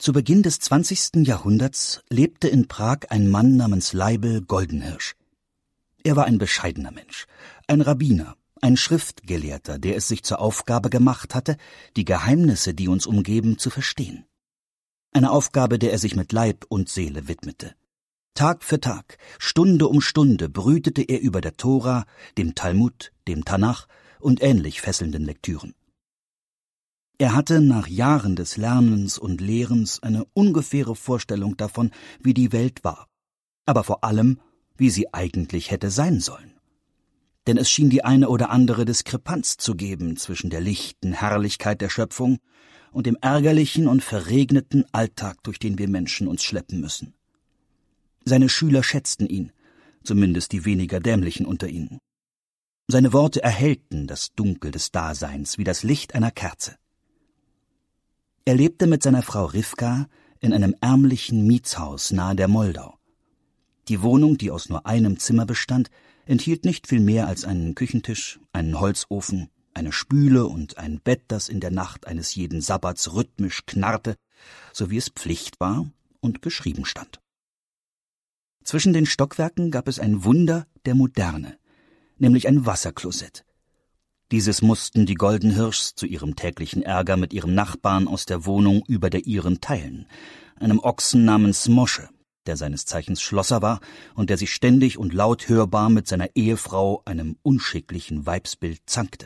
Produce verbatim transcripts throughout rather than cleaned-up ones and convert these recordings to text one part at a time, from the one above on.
Zu Beginn des zwanzigsten Jahrhunderts lebte in Prag ein Mann namens Leibl Goldenhirsch. Er war ein bescheidener Mensch, ein Rabbiner, ein Schriftgelehrter, der es sich zur Aufgabe gemacht hatte, die Geheimnisse, die uns umgeben, zu verstehen. Eine Aufgabe, der er sich mit Leib und Seele widmete. Tag für Tag, Stunde um Stunde brütete er über der Tora, dem Talmud, dem Tanach und ähnlich fesselnden Lektüren. Er hatte nach Jahren des Lernens und Lehrens eine ungefähre Vorstellung davon, wie die Welt war, aber vor allem, wie sie eigentlich hätte sein sollen. Denn es schien die eine oder andere Diskrepanz zu geben zwischen der lichten Herrlichkeit der Schöpfung und dem ärgerlichen und verregneten Alltag, durch den wir Menschen uns schleppen müssen. Seine Schüler schätzten ihn, zumindest die weniger dämlichen unter ihnen. Seine Worte erhellten das Dunkel des Daseins wie das Licht einer Kerze. Er lebte mit seiner Frau Rivka in einem ärmlichen Mietshaus nahe der Moldau. Die Wohnung, die aus nur einem Zimmer bestand, enthielt nicht viel mehr als einen Küchentisch, einen Holzofen, eine Spüle und ein Bett, das in der Nacht eines jeden Sabbats rhythmisch knarrte, so wie es Pflicht war und geschrieben stand. Zwischen den Stockwerken gab es ein Wunder der Moderne, nämlich ein Wasserklosett. Dieses mussten die Goldenhirschs zu ihrem täglichen Ärger mit ihrem Nachbarn aus der Wohnung über der ihren teilen, einem Ochsen namens Mosche, der seines Zeichens Schlosser war und der sich ständig und laut hörbar mit seiner Ehefrau, einem unschicklichen Weibsbild, zankte.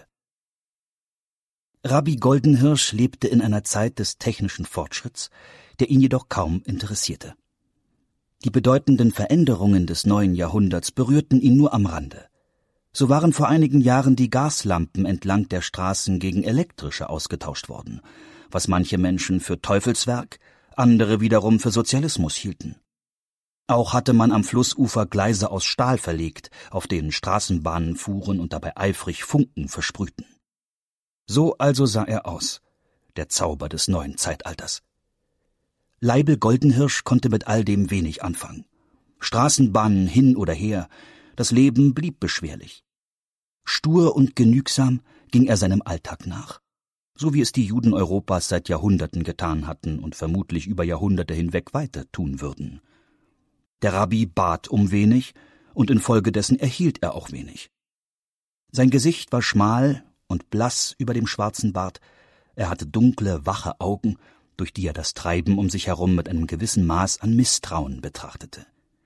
Rabbi Goldenhirsch lebte in einer Zeit des technischen Fortschritts, der ihn jedoch kaum interessierte. Die bedeutenden Veränderungen des neuen Jahrhunderts berührten ihn nur am Rande. So waren vor einigen Jahren die Gaslampen entlang der Straßen gegen elektrische ausgetauscht worden, was manche Menschen für Teufelswerk, andere wiederum für Sozialismus hielten. Auch hatte man am Flussufer Gleise aus Stahl verlegt, auf denen Straßenbahnen fuhren und dabei eifrig Funken versprühten. So also sah er aus, der Zauber des neuen Zeitalters. Leibl Goldenhirsch konnte mit all dem wenig anfangen. Straßenbahnen hin oder her, das Leben blieb beschwerlich. Stur und genügsam ging er seinem Alltag nach, so wie es die Juden Europas seit Jahrhunderten getan hatten und vermutlich über Jahrhunderte hinweg weiter tun würden. Der Rabbi bat um wenig, und infolgedessen erhielt er auch wenig. Sein Gesicht war schmal und blass über dem schwarzen Bart, er hatte dunkle, wache Augen, durch die er das Treiben um sich herum mit einem gewissen Maß an Misstrauen betrachtete.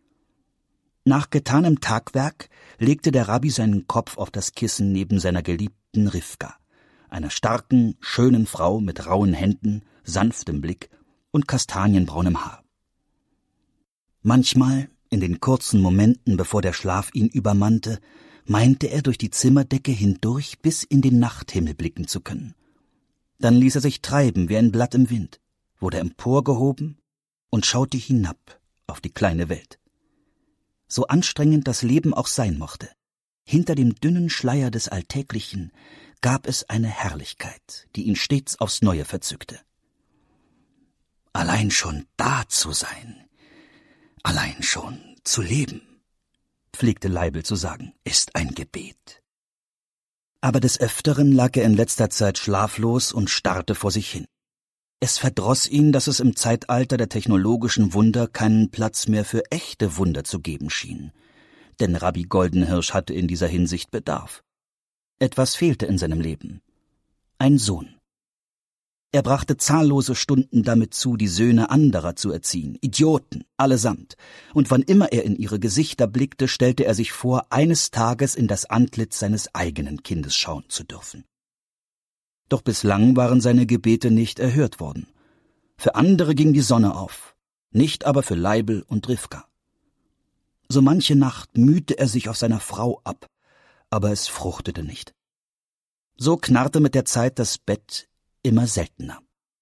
Nach getanem Tagwerk legte der Rabbi seinen Kopf auf das Kissen neben seiner geliebten Rivka, einer starken, schönen Frau mit rauen Händen, sanftem Blick und kastanienbraunem Haar. Manchmal, in den kurzen Momenten, bevor der Schlaf ihn übermannte, meinte er, durch die Zimmerdecke hindurch bis in den Nachthimmel blicken zu können. Dann ließ er sich treiben wie ein Blatt im Wind, wurde emporgehoben und schaute hinab auf die kleine Welt. So anstrengend das Leben auch sein mochte, hinter dem dünnen Schleier des Alltäglichen gab es eine Herrlichkeit, die ihn stets aufs Neue verzückte. Allein schon da zu sein, allein schon zu leben, pflegte Leibl zu sagen, ist ein Gebet. Aber des Öfteren lag er in letzter Zeit schlaflos und starrte vor sich hin. Es verdross ihn, dass es im Zeitalter der technologischen Wunder keinen Platz mehr für echte Wunder zu geben schien. Denn Rabbi Goldenhirsch hatte in dieser Hinsicht Bedarf. Etwas fehlte in seinem Leben. Ein Sohn. Er brachte zahllose Stunden damit zu, die Söhne anderer zu erziehen, Idioten, allesamt. Und wann immer er in ihre Gesichter blickte, stellte er sich vor, eines Tages in das Antlitz seines eigenen Kindes schauen zu dürfen. Doch bislang waren seine Gebete nicht erhört worden. Für andere ging die Sonne auf, nicht aber für Leibl und Rivka. So manche Nacht mühte er sich auf seiner Frau ab, aber es fruchtete nicht. So knarrte mit der Zeit das Bett immer seltener.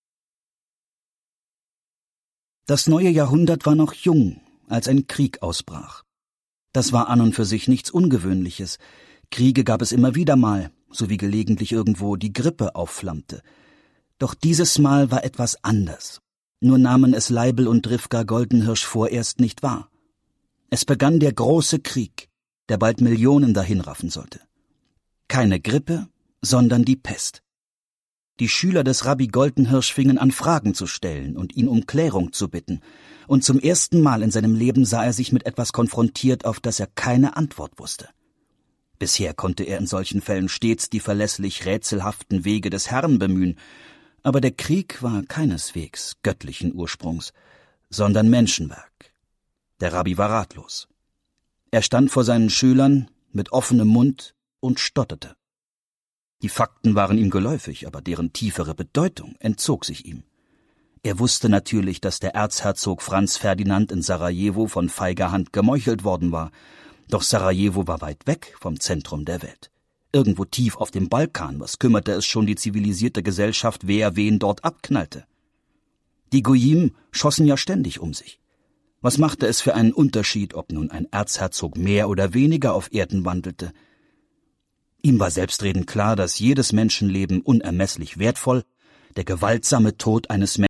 Das neue Jahrhundert war noch jung, als ein Krieg ausbrach. Das war an und für sich nichts Ungewöhnliches. Kriege gab es immer wieder mal, sowie gelegentlich irgendwo die Grippe aufflammte. Doch dieses Mal war etwas anders. Nur nahmen es Leibl und Rivka Goldenhirsch vorerst nicht wahr. Es begann der große Krieg, der bald Millionen dahinraffen sollte. Keine Grippe, sondern die Pest. Die Schüler des Rabbi Goldenhirsch fingen an, Fragen zu stellen und ihn um Klärung zu bitten, und zum ersten Mal in seinem Leben sah er sich mit etwas konfrontiert, auf das er keine Antwort wusste. Bisher konnte er in solchen Fällen stets die verlässlich rätselhaften Wege des Herrn bemühen, aber der Krieg war keineswegs göttlichen Ursprungs, sondern Menschenwerk. Der Rabbi war ratlos. Er stand vor seinen Schülern mit offenem Mund und stotterte. Die Fakten waren ihm geläufig, aber deren tiefere Bedeutung entzog sich ihm. Er wusste natürlich, dass der Erzherzog Franz Ferdinand in Sarajevo von feiger Hand gemeuchelt worden war, doch Sarajevo war weit weg vom Zentrum der Welt. Irgendwo tief auf dem Balkan, was kümmerte es schon die zivilisierte Gesellschaft, wer wen dort abknallte? Die Goyim schossen ja ständig um sich. Was machte es für einen Unterschied, ob nun ein Erzherzog mehr oder weniger auf Erden wandelte? Ihm war selbstredend klar, dass jedes Menschenleben unermesslich wertvoll, der gewaltsame Tod eines Menschen